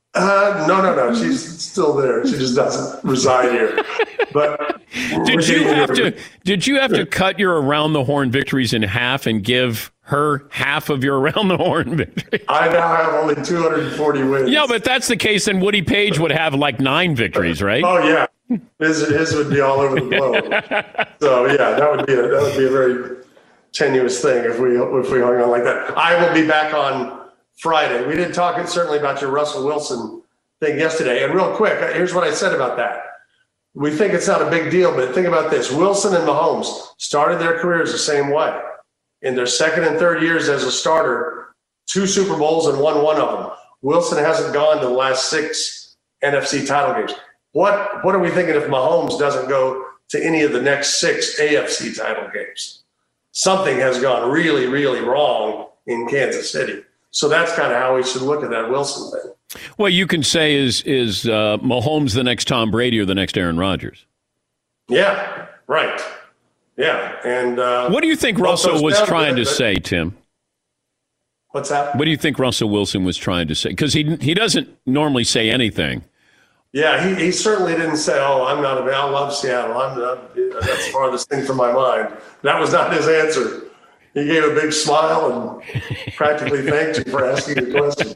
[SPEAKER 13] No. She's still there. She just doesn't reside here. But
[SPEAKER 5] did you have to cut your Around the Horn victories in half and give her half of your Around the Horn victory?
[SPEAKER 13] I now have only 240 wins.
[SPEAKER 5] Yeah, but if that's the case, then Woody Page would have like 9 victories, right?
[SPEAKER 13] Oh yeah, his would be all over the globe. So yeah, that would be a very tenuous thing if we hung on like that. I will be back on Friday. We did talk certainly about your Russell Wilson thing yesterday. And real quick, here's what I said about that. We think it's not a big deal, but think about this. Wilson and Mahomes started their careers the same way. In their second and third years as a starter, 2 Super Bowls and won one of them. Wilson hasn't gone to the last 6 NFC title games. What are we thinking if Mahomes doesn't go to any of the next 6 AFC title games? Something has gone really, really wrong in Kansas City. So that's kind of how we should look at that Wilson thing.
[SPEAKER 5] Well, you can say is Mahomes the next Tom Brady or the next Aaron Rodgers?
[SPEAKER 13] Yeah, right. Yeah, and
[SPEAKER 5] what do you think Russell was trying to say, Tim?
[SPEAKER 13] What's that?
[SPEAKER 5] What do you think Russell Wilson was trying to say? Because he doesn't normally say anything.
[SPEAKER 13] Yeah, he certainly didn't say, "Oh, I love Seattle. That's the farthest thing from my mind." That was not his answer. He gave a big smile and practically thanked you for asking the question.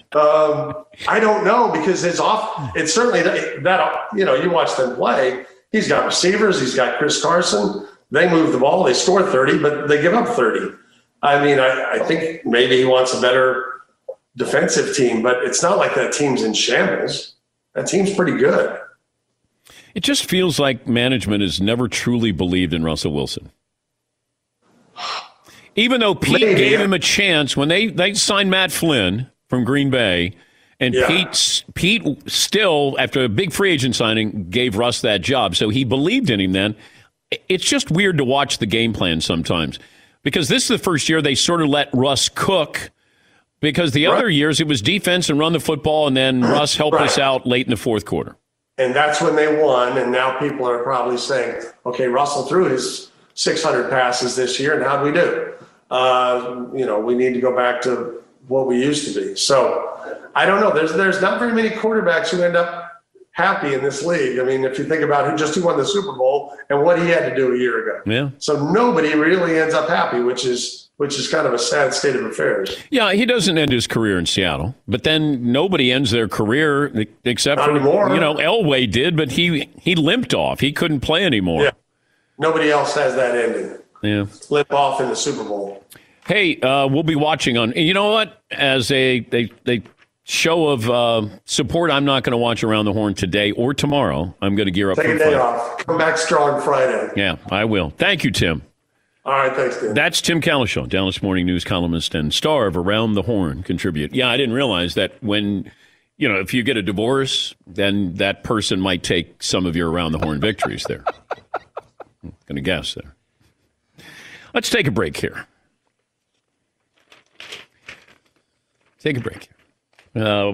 [SPEAKER 13] I don't know, because it's certainly that, you watch them play. He's got receivers. He's got Chris Carson. They move the ball. They score 30, but they give up 30. I mean, I think maybe he wants a better defensive team, but it's not like that team's in shambles. That team's pretty good.
[SPEAKER 5] It just feels like management has never truly believed in Russell Wilson. Even though Pete gave him a chance when they signed Matt Flynn from Green Bay, and Pete still, after a big free agent signing, gave Russ that job. So he believed in him then. It's just weird to watch the game plan sometimes, because this is the first year they sort of let Russ cook, because the other years it was defense and run the football, and then Russ helped us out late in the fourth quarter.
[SPEAKER 13] And that's when they won, and now people are probably saying, okay, Russell threw his 600 passes this year, and how'd we do? We need to go back to what we used to be. So I don't know. There's not very many quarterbacks who end up happy in this league. I mean, if you think about who won the Super Bowl and what he had to do a year ago.
[SPEAKER 5] Yeah.
[SPEAKER 13] So nobody really ends up happy, which is kind of a sad state of affairs.
[SPEAKER 5] Yeah, he doesn't end his career in Seattle, but then nobody ends their career except for Elway did, but he limped off. He couldn't play anymore.
[SPEAKER 13] Yeah. Nobody else has that ending.
[SPEAKER 5] Yeah.
[SPEAKER 13] Limp off in the Super Bowl.
[SPEAKER 5] Hey, we'll be watching on. You know what? As a show of support, I'm not going to watch Around the Horn today or tomorrow. I'm going to gear up.
[SPEAKER 13] Take a day off. Come back strong Friday.
[SPEAKER 5] Yeah, I will. Thank you, Tim.
[SPEAKER 13] All right, thanks, Dan.
[SPEAKER 5] That's Tim Calishaw, Dallas Morning News columnist and star of Around the Horn contribute. Yeah, I didn't realize that when, if you get a divorce, then that person might take some of your Around the Horn victories there. I'm going to guess there. Let's take a break here. Take a break here.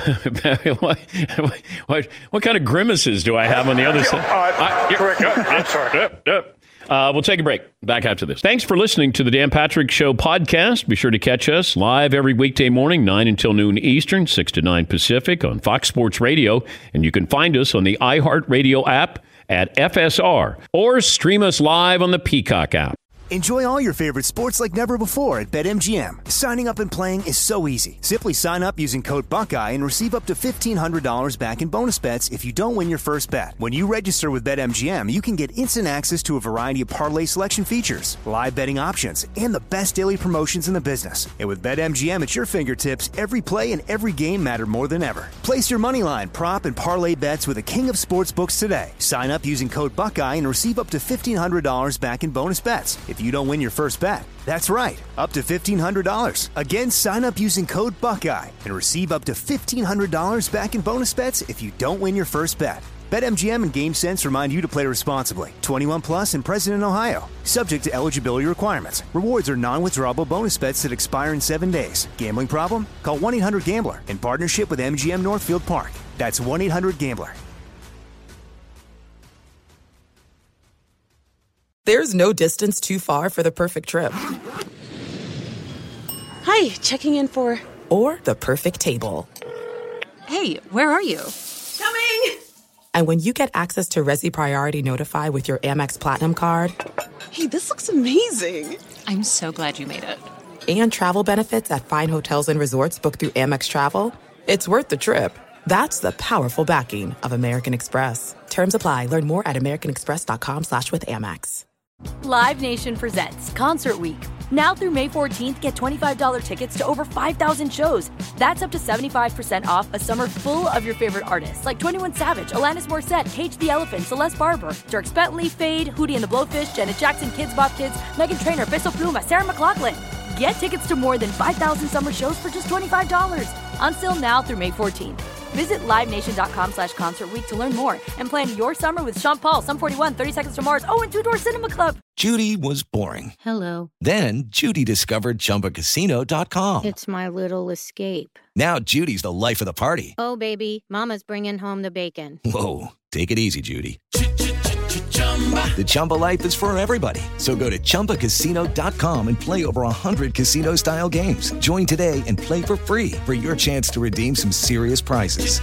[SPEAKER 5] What kind of grimaces do I have on the other side?
[SPEAKER 14] I'm sorry.
[SPEAKER 5] We'll take a break. Back after this. Thanks for listening to the Dan Patrick Show podcast. Be sure to catch us live every weekday morning, 9 until noon Eastern, 6 to 9 Pacific on Fox Sports Radio. And you can find us on the iHeartRadio app at FSR, or stream us live on the Peacock app.
[SPEAKER 3] Enjoy all your favorite sports like never before at BetMGM. Signing up and playing is so easy. Simply sign up using code Buckeye and receive up to $1,500 back in bonus bets if you don't win your first bet. When you register with BetMGM, you can get instant access to a variety of parlay selection features, live betting options, and the best daily promotions in the business. And with BetMGM at your fingertips, every play and every game matter more than ever. Place your moneyline, prop, and parlay bets with the king of sportsbooks today. Sign up using code Buckeye and receive up to $1,500 back in bonus bets if you don't win your first bet. That's right, up to $1,500. Again, sign up using code Buckeye and receive up to $1,500 back in bonus bets if you don't win your first bet. BetMGM and GameSense remind you to play responsibly. 21 plus and present in Ohio. Subject to eligibility requirements. Rewards are non-withdrawable bonus bets that expire in 7 days. Gambling problem? Call 1-800-GAMBLER in partnership with MGM Northfield Park. That's 1-800-GAMBLER.
[SPEAKER 1] There's no distance too far for the perfect trip.
[SPEAKER 11] Hi, checking in for...
[SPEAKER 1] Or the perfect table.
[SPEAKER 11] Hey, where are you? Coming!
[SPEAKER 1] And when you get access to Resi Priority Notify with your Amex Platinum card...
[SPEAKER 11] Hey, this looks amazing. I'm so glad you made it.
[SPEAKER 1] And travel benefits at fine hotels and resorts booked through Amex Travel, it's worth the trip. That's the powerful backing of American Express. Terms apply. Learn more at americanexpress.com/withAmex.
[SPEAKER 15] Live Nation presents Concert Week. Now through May 14th, get $25 tickets to over 5,000 shows. That's up to 75% off a summer full of your favorite artists like 21 Savage, Alanis Morissette, Cage the Elephant, Celeste Barber, Dierks Bentley, Fade, Hootie and the Blowfish, Janet Jackson, Kidz Bop Kids, Meghan Trainor, Peso Pluma, Sarah McLachlan. Get tickets to more than 5,000 summer shows for just $25. On sale now through May 14th. Visit LiveNation.com/Concert Week to learn more and plan your summer with Sean Paul, Sum 41, 30 Seconds to Mars, and Two Door Cinema Club.
[SPEAKER 16] Judy was boring.
[SPEAKER 17] Hello.
[SPEAKER 16] Then Judy discovered ChumbaCasino.com.
[SPEAKER 17] It's my little escape.
[SPEAKER 16] Now Judy's the life of the party.
[SPEAKER 17] Oh, baby, mama's bringing home the bacon.
[SPEAKER 16] Whoa, take it easy, Judy. The Chumba life is for everybody. So go to ChumbaCasino.com and play over 100 casino-style games. Join today and play for free for your chance to redeem some serious prizes.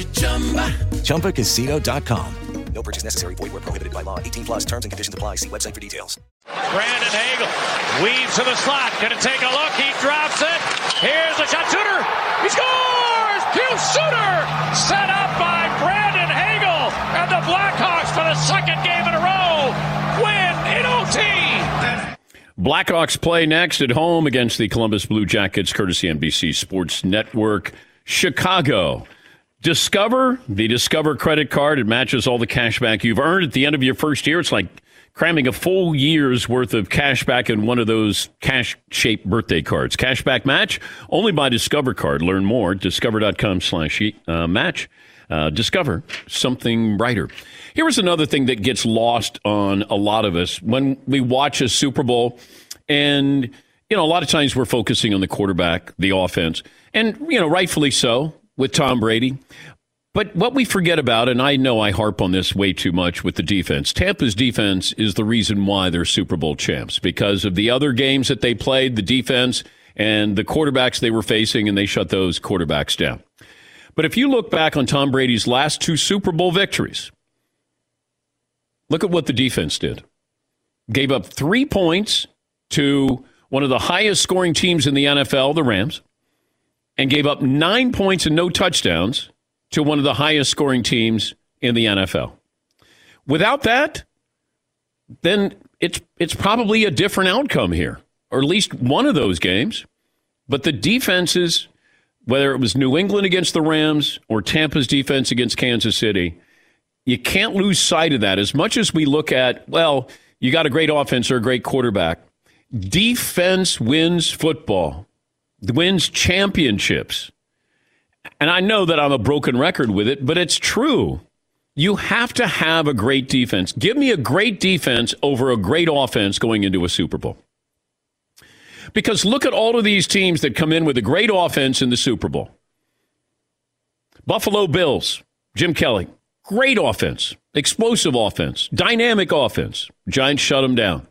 [SPEAKER 16] ChumbaCasino.com. No purchase necessary. Void where prohibited by law. 18 plus terms and conditions apply. See website for details.
[SPEAKER 14] Brandon Hagel weaves to the slot. Going to take a look. He drops it. Here's a shot. Suter. He scores! Hugh Suter set up by Brandon Hagel. And the Blackhawks for the second game in a row win in OT.
[SPEAKER 5] Blackhawks play next at home against the Columbus Blue Jackets, courtesy NBC Sports Network. Chicago. Discover the Discover credit card. It matches all the cash back you've earned at the end of your first year. It's like cramming a full year's worth of cash back in one of those cash-shaped birthday cards. Cashback match only by Discover card. Learn more. Discover.com/match. Discover something brighter. Here is another thing that gets lost on a lot of us when we watch a Super Bowl. And, you know, a lot of times we're focusing on the quarterback, the offense, and, you know, rightfully so with Tom Brady. But what we forget about, and I know I harp on this way too much with the defense, Tampa's defense is the reason why they're Super Bowl champs, because of the other games that they played, the defense and the quarterbacks they were facing, and they shut those quarterbacks down. But if you look back on Tom Brady's last two Super Bowl victories, look at what the defense did. Gave up 3 points to one of the highest scoring teams in the NFL, the Rams, and gave up 9 points and no touchdowns to one of the highest scoring teams in the NFL. Without that, then it's probably a different outcome here, or at least one of those games. But the defenses, whether it was New England against the Rams or Tampa's defense against Kansas City, you can't lose sight of that. As much as we look at, well, you got a great offense or a great quarterback, defense wins football, wins championships. And I know that I'm a broken record with it, but it's true. You have to have a great defense. Give me a great defense over a great offense going into a Super Bowl. Because look at all of these teams that come in with a great offense in the Super Bowl. Buffalo Bills, Jim Kelly, great offense, explosive offense, dynamic offense. Giants shut them down.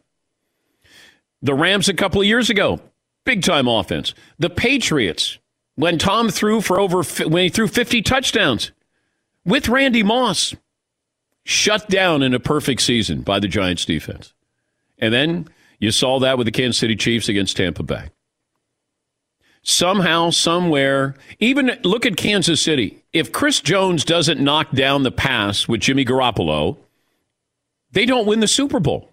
[SPEAKER 5] The Rams a couple of years ago, big-time offense. The Patriots, when Tom threw when he threw 50 touchdowns with Randy Moss, shut down in a perfect season by the Giants defense. And then You saw that with the Kansas City Chiefs against Tampa Bay. Somehow, somewhere, even look at Kansas City. If Chris Jones doesn't knock down the pass with Jimmy Garoppolo, they don't win the Super Bowl.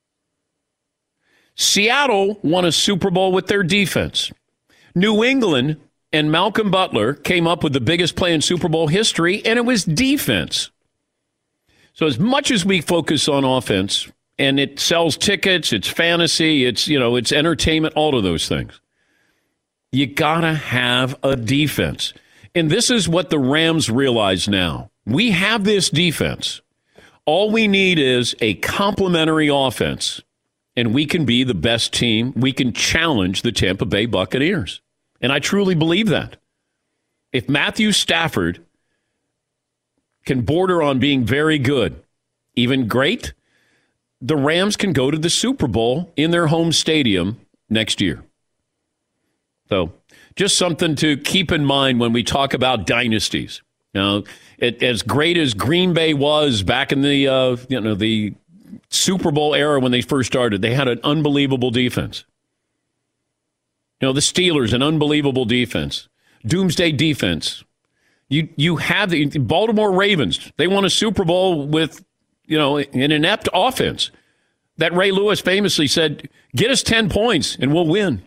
[SPEAKER 5] Seattle won a Super Bowl with their defense. New England and Malcolm Butler came up with the biggest play in Super Bowl history, and it was defense. So as much as we focus on offense, and it sells tickets, it's fantasy, it's entertainment, all of those things, you gotta have a defense. And this is what the Rams realize now. We have this defense. All we need is a complementary offense, and we can be the best team. We can challenge the Tampa Bay Buccaneers. And I truly believe that. If Matthew Stafford can border on being very good, even great, the Rams can go to the Super Bowl in their home stadium next year. So just something to keep in mind when we talk about dynasties. Now, as great as Green Bay was back in the Super Bowl era when they first started, they had an unbelievable defense. The Steelers, an unbelievable defense. Doomsday defense. You have the Baltimore Ravens. They won a Super Bowl with, an inept offense that Ray Lewis famously said, get us 10 points and we'll win.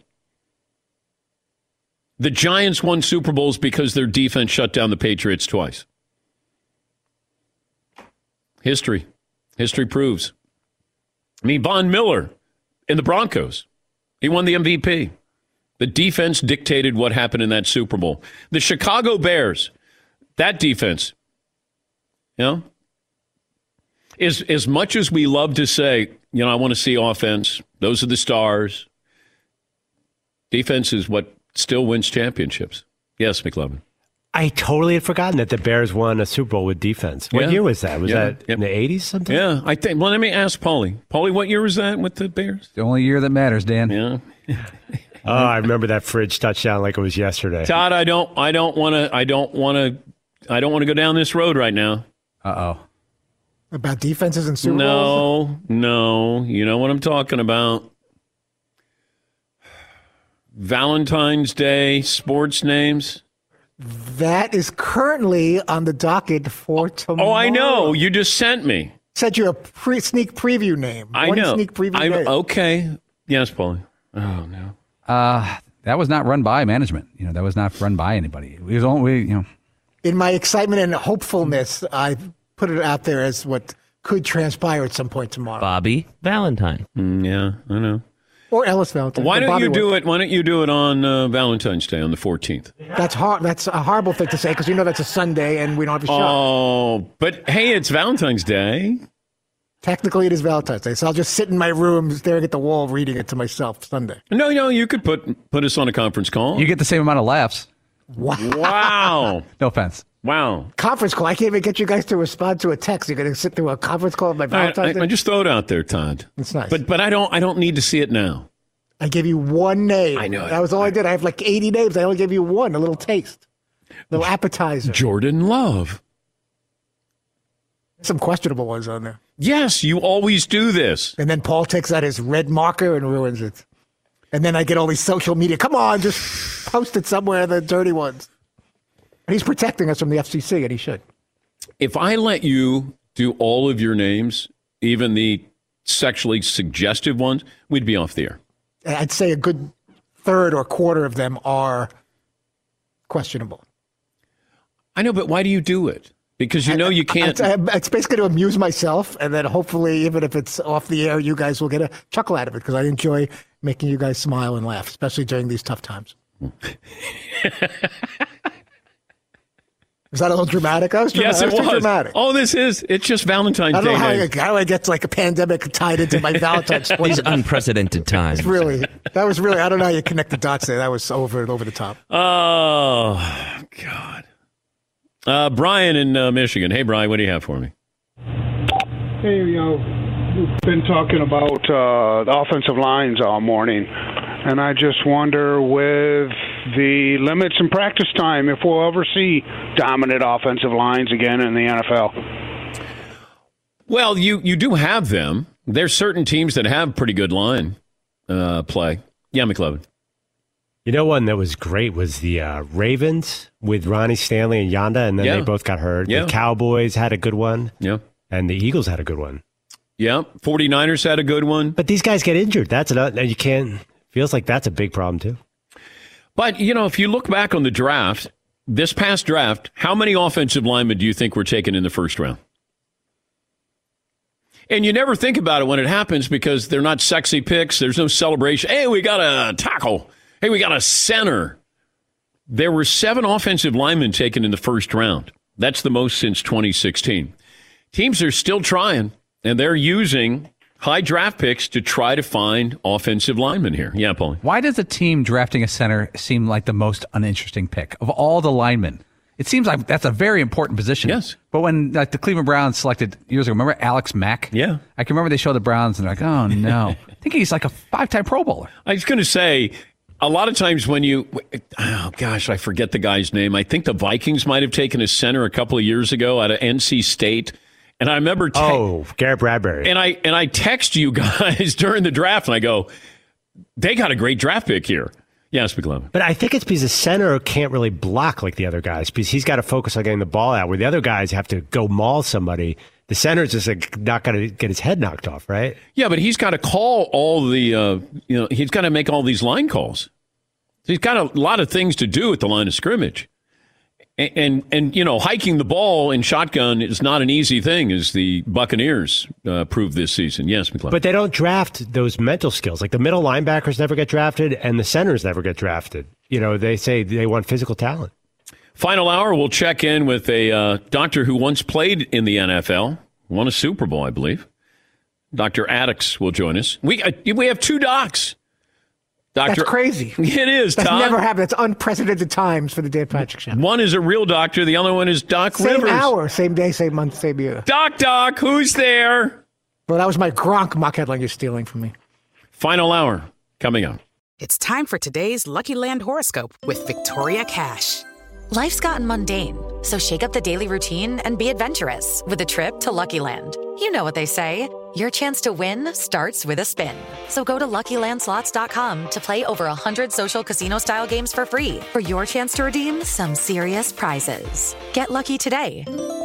[SPEAKER 5] The Giants won Super Bowls because their defense shut down the Patriots twice. History proves. Von Miller in the Broncos, he won the MVP. The defense dictated what happened in that Super Bowl. The Chicago Bears, that defense, as much as we love to say, I want to see offense, those are the stars, defense is what still wins championships. Yes, McLovin.
[SPEAKER 8] I totally had forgotten that the Bears won a Super Bowl with defense. What year was that? Was that in the 80s something?
[SPEAKER 5] Yeah, I think. Well, let me ask Paulie. Paulie, what year was that with the Bears?
[SPEAKER 2] The only year that matters, Dan.
[SPEAKER 5] Yeah.
[SPEAKER 8] Oh, I remember that fridge touchdown like it was yesterday.
[SPEAKER 5] Todd, I don't want to go down this road right now.
[SPEAKER 2] Uh-oh.
[SPEAKER 18] About defenses and Super Bowls?
[SPEAKER 5] No. You know what I'm talking about. Valentine's Day sports names.
[SPEAKER 18] That is currently on the docket for tomorrow.
[SPEAKER 5] Oh, I know. You just sent me.
[SPEAKER 18] Said you're a sneak preview name.
[SPEAKER 5] I know.
[SPEAKER 18] Sneak preview name.
[SPEAKER 5] Okay. Yes, Paulie. Oh, no.
[SPEAKER 2] That was not run by management. That was not run by anybody. It was only,
[SPEAKER 18] In my excitement and hopefulness, I put it out there as what could transpire at some point tomorrow.
[SPEAKER 6] Bobby Valentine.
[SPEAKER 5] Yeah, I know.
[SPEAKER 18] Or Ellis Valentine.
[SPEAKER 5] Why don't you do it? Why don't you do it on Valentine's Day on the 14th?
[SPEAKER 18] That's hard. That's a horrible thing to say because that's a Sunday and we don't have a show.
[SPEAKER 5] Oh, but hey, it's Valentine's Day.
[SPEAKER 18] Technically, it is Valentine's Day, so I'll just sit in my room staring at the wall reading it to myself Sunday.
[SPEAKER 5] No, you could put us on a conference call.
[SPEAKER 2] You get the same amount of laughs.
[SPEAKER 5] Wow.
[SPEAKER 2] No offense.
[SPEAKER 5] Wow.
[SPEAKER 18] Conference call. I can't even get you guys to respond to a text. You're going to sit through a conference call of my Valentine's Day?
[SPEAKER 5] I just throw it out there, Todd.
[SPEAKER 18] It's nice.
[SPEAKER 5] But I don't need to see it now.
[SPEAKER 18] I gave you one name.
[SPEAKER 5] I know.
[SPEAKER 18] That was all I did. I have like 80 names. I only gave you one, a little taste, a little appetizer.
[SPEAKER 5] Jordan Love.
[SPEAKER 18] Some questionable ones on there.
[SPEAKER 5] Yes, you always do this.
[SPEAKER 18] And then Paul takes out his red marker and ruins it. And then I get all these social media. Come on, just post it somewhere, the dirty ones. And he's protecting us from the FCC, and he should.
[SPEAKER 5] If I let you do all of your names, even the sexually suggestive ones, we'd be off the air.
[SPEAKER 18] I'd say a good third or quarter of them are questionable.
[SPEAKER 5] I know, but why do you do it? Because you can't.
[SPEAKER 18] It's basically to amuse myself, and then hopefully, even if it's off the air, you guys will get a chuckle out of it because I enjoy making you guys smile and laugh, especially during these tough times. Was that a little dramatic?
[SPEAKER 5] Yes, it was.
[SPEAKER 18] Dramatic.
[SPEAKER 5] Oh, it's just Valentine's Day.
[SPEAKER 18] I don't know how I get like a pandemic tied into my Valentine's Day.
[SPEAKER 6] These unprecedented times.
[SPEAKER 18] That was really, I don't know how you connect the dots there. That was over the top.
[SPEAKER 5] Oh, God. Brian in Michigan. Hey, Brian, what do you have for me?
[SPEAKER 19] Hey, we've been talking about the offensive lines all morning, and I just wonder with the limits in practice time if we'll ever see dominant offensive lines again in the NFL.
[SPEAKER 5] Well, you do have them. There's certain teams that have pretty good line play. Yeah, McLovin.
[SPEAKER 8] You know, one that was great was the Ravens with Ronnie Stanley and Yanda, and then they both got hurt.
[SPEAKER 5] Yeah.
[SPEAKER 8] The Cowboys had a good one.
[SPEAKER 5] Yeah.
[SPEAKER 8] And the Eagles had a good one.
[SPEAKER 5] Yeah. 49ers had a good one.
[SPEAKER 8] But these guys get injured. That's another, you can't, feels like that's a big problem too.
[SPEAKER 5] But, you know, if you look back on the draft, this past draft, how many offensive linemen do you think were taken in the first round? And you never think about it when it happens because they're not sexy picks. There's no celebration. Hey, we got a tackle. Hey, we got a center. There were 7 offensive linemen taken in the first round. That's the most since 2016. Teams are still trying, and they're using high draft picks to try to find offensive linemen here. Yeah, Paulie.
[SPEAKER 2] Why does a team drafting a center seem like the most uninteresting pick of all the linemen? It seems like that's a very important position.
[SPEAKER 5] Yes.
[SPEAKER 2] But when the Cleveland Browns selected years ago, remember Alex Mack?
[SPEAKER 5] Yeah.
[SPEAKER 2] I can remember they showed the Browns and they're like, oh, no. I think he's like a 5-time Pro Bowler.
[SPEAKER 5] I was going to say, a lot of times when I forget the guy's name. I think the Vikings might have taken a center a couple of years ago out of NC State. And I remember
[SPEAKER 8] Garrett Bradbury.
[SPEAKER 5] And I text you guys during the draft, and I go, they got a great draft pick here. Yes, McLovin.
[SPEAKER 8] But I think it's because the center can't really block like the other guys because he's got to focus on getting the ball out, where the other guys have to go maul somebody. The center's just not going to get his head knocked off, right?
[SPEAKER 5] Yeah, but he's got to call all the, he's got to make all these line calls. So he's got a lot of things to do at the line of scrimmage. And you know, hiking the ball in shotgun is not an easy thing, as the Buccaneers proved this season. Yes, McLeod.
[SPEAKER 8] But they don't draft those mental skills. Like the middle linebackers never get drafted, and the centers never get drafted. You know, they say they want physical talent.
[SPEAKER 5] Final hour, we'll check in with a doctor who once played in the NFL, won a Super Bowl, I believe. Dr. Addix will join us. We have 2 docs.
[SPEAKER 18] That's crazy.
[SPEAKER 5] It is, Tom.
[SPEAKER 18] That's never happened. It's unprecedented times for the Dan Patrick Show.
[SPEAKER 5] One is a real doctor. The other one is Doc Rivers.
[SPEAKER 18] Same hour, same day, same month, same year.
[SPEAKER 5] Doc, who's there?
[SPEAKER 18] Well, that was my Gronk mock headline you're stealing from me.
[SPEAKER 5] Final hour coming up.
[SPEAKER 1] It's time for today's Lucky Land horoscope with Victoria Cash.
[SPEAKER 20] Life's gotten mundane, so shake up the daily routine and be adventurous with a trip to Lucky Land. You know what they say. Your chance to win starts with a spin. So go to LuckyLandSlots.com to play over 100 social casino-style games for free for your chance to redeem some serious prizes. Get lucky today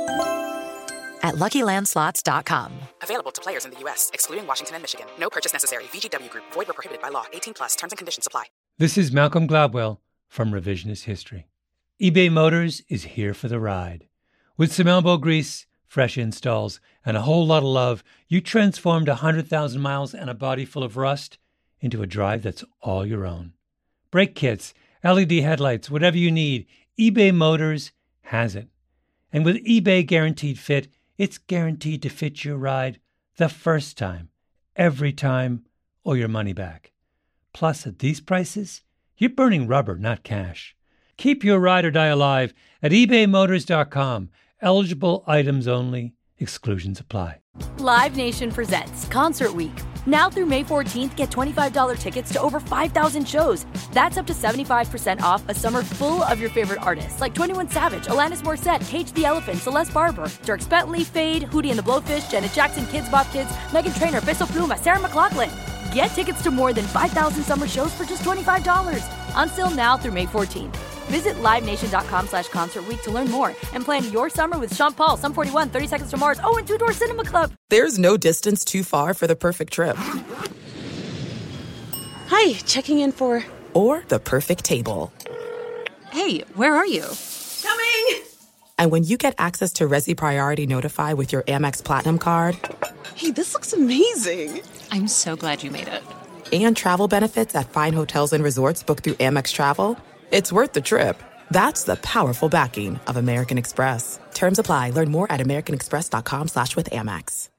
[SPEAKER 20] at LuckyLandSlots.com.
[SPEAKER 1] Available to players in the U.S., excluding Washington and Michigan. No purchase necessary. VGW Group. Void where prohibited by law. 18+. Terms and conditions apply.
[SPEAKER 21] This is Malcolm Gladwell from Revisionist History. eBay Motors is here for the ride. With some elbow grease, fresh installs, and a whole lot of love, you transformed 100,000 miles and a body full of rust into a drive that's all your own. Brake kits, LED headlights, whatever you need, eBay Motors has it. And with eBay Guaranteed Fit, it's guaranteed to fit your ride the first time, every time, or your money back. Plus, at these prices, you're burning rubber, not cash. Keep your ride or die alive at ebaymotors.com. Eligible items only. Exclusions apply.
[SPEAKER 15] Live Nation presents Concert Week. Now through May 14th, get $25 tickets to over 5,000 shows. That's up to 75% off a summer full of your favorite artists like 21 Savage, Alanis Morissette, Cage the Elephant, Celeste Barber, Dierks Bentley, Fade, Hootie and the Blowfish, Janet Jackson, Kids Bop Kids, Meghan Trainor, Bissell Pluma, Sarah McLachlan. Get tickets to more than 5,000 summer shows for just $25. Until now through May 14th. Visit LiveNation.com/Concert Week to learn more and plan your summer with Sean Paul, Sum 41, 30 Seconds to Mars, and Two Door Cinema Club.
[SPEAKER 1] There's no distance too far for the perfect trip.
[SPEAKER 11] Hi, checking in for...
[SPEAKER 1] Or the perfect table.
[SPEAKER 11] Hey, where are you? Coming!
[SPEAKER 1] And when you get access to Resi Priority Notify with your Amex Platinum card...
[SPEAKER 11] Hey, this looks amazing. I'm so glad you made it.
[SPEAKER 1] And travel benefits at fine hotels and resorts booked through Amex Travel... It's worth the trip. That's the powerful backing of American Express. Terms apply. Learn more at americanexpress.com/withAmex.